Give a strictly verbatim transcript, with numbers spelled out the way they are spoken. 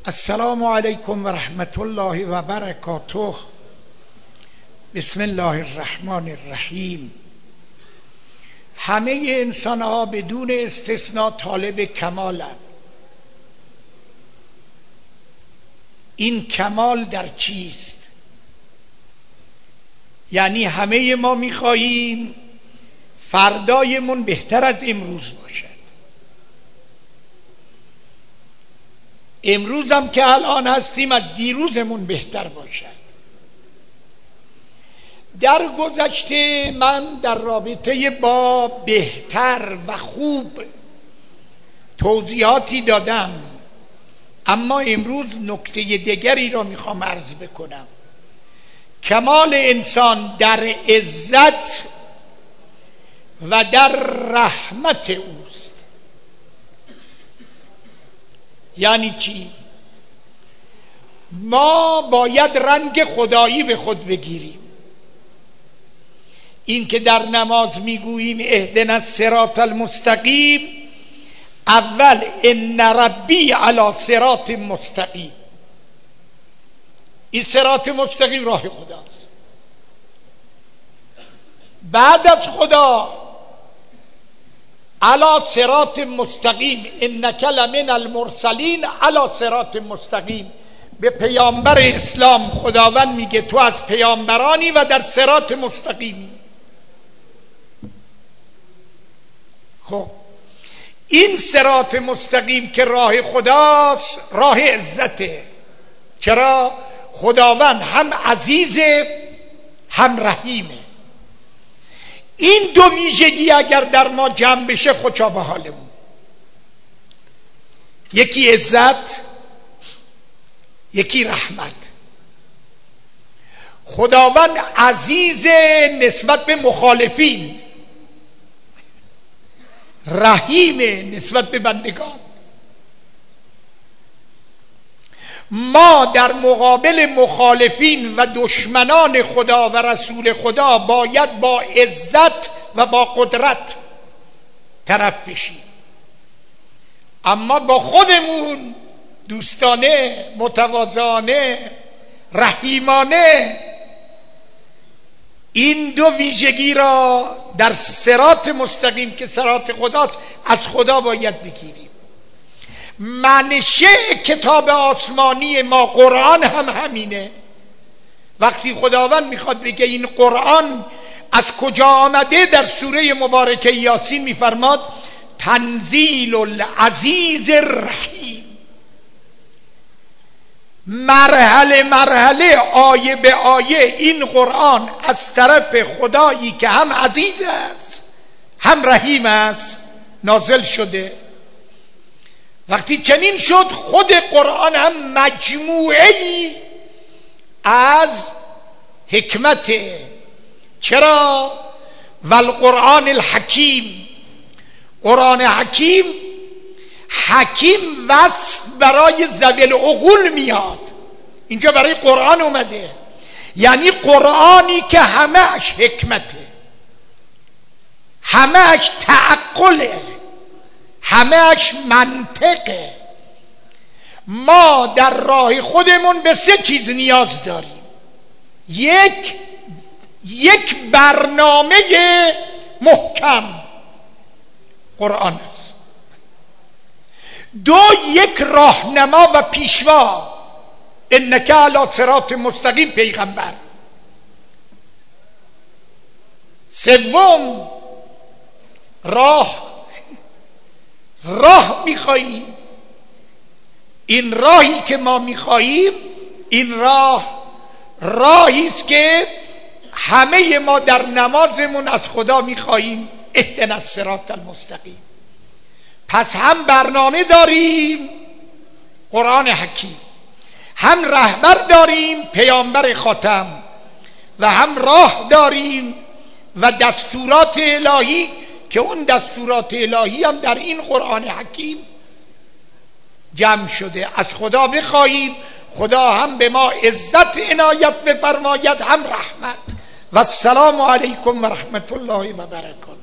السلام علیکم و رحمت الله و برکاته. بسم الله الرحمن الرحیم. همه انسان ها بدون استثناء طالب کمالند. این کمال در چیست؟ یعنی همه ما میخواهیم فردایمون بهتر از امروز باشد. امروز هم که الان هستیم از دیروزمون بهتر باشد. در گذشته من در رابطه با بهتر و خوب توضیحاتی دادم، اما امروز نکته دیگری را میخوام عرض بکنم. کمال انسان در عزت و در رحمت اوست. یعنی چی؟ ما باید رنگ خدایی به خود بگیریم. این که در نماز میگوییم اهدنا الصراط المستقیم، اول ان ربی علی صراط مستقیم. این صراط مستقیم راه خداست. بعد از خدا علی صراط مستقیم انک لمن المرسلین علی صراط مستقیم. به پیامبر اسلام خداوند میگه تو از پیامبرانی و در صراط مستقیمی. خب این صراط مستقیم که راه خداست راه عزته. چرا؟ خداوند هم عزیزه هم رحیمه. این دو ویژگی اگر در ما جمع بشه خوشا به حالمون. یکی عزت، یکی رحمت. خداوند عزیز نسبت به مخالفین، رحیم نسبت به بندگان. ما در مقابل مخالفین و دشمنان خدا و رسول خدا باید با عزت و با قدرت طرف بشیم، اما با خودمون دوستانه، متواضعانه، رحیمانه. این دو ویژگی را در صراط مستقیم که صراط خداست از خدا باید بگیریم. منشه کتاب آسمانی ما قرآن هم همینه. وقتی خداوند میخواد بگه این قرآن از کجا آمده، در سوره مبارکه یاسین میفرماد تنزیل العزیز الرحیم. مرحله مرحله، آیه به آیه این قرآن از طرف خدایی که هم عزیز است هم رحیم است نازل شده. وقتی چنین شد خود قرآن هم مجموعه‌ای از حکمت. چرا؟ والقرآن الحکیم. قرآن حکیم، حکیم وصف برای ذوی العقول میاد، اینجا برای قرآن اومده. یعنی قرآنی که همه‌اش حکمته، همه‌اش تعقله، همه‌اش منطقه. ما در راه خودمون به سه چیز نیاز داریم. یک یک برنامه محکم قرآن است. دو یک راهنما و پیشوا انک علی صراط مستقیم پیغمبر. سوم راه. راه میخواییم. این راهی که ما میخواییم این راه راهی است که همه ما در نمازمون از خدا میخواییم اهدنا الصراط المستقیم. پس هم برنامه داریم قرآن حکیم، هم رهبر داریم پیامبر خاتم، و هم راه داریم و دستورات الهی که اون دستورات الهی هم در این قرآن حکیم جمع شده. از خدا بخواهیم خدا هم به ما عزت عنایت بفرماید هم رحمت. و السلام علیکم و رحمت الله و برکاته.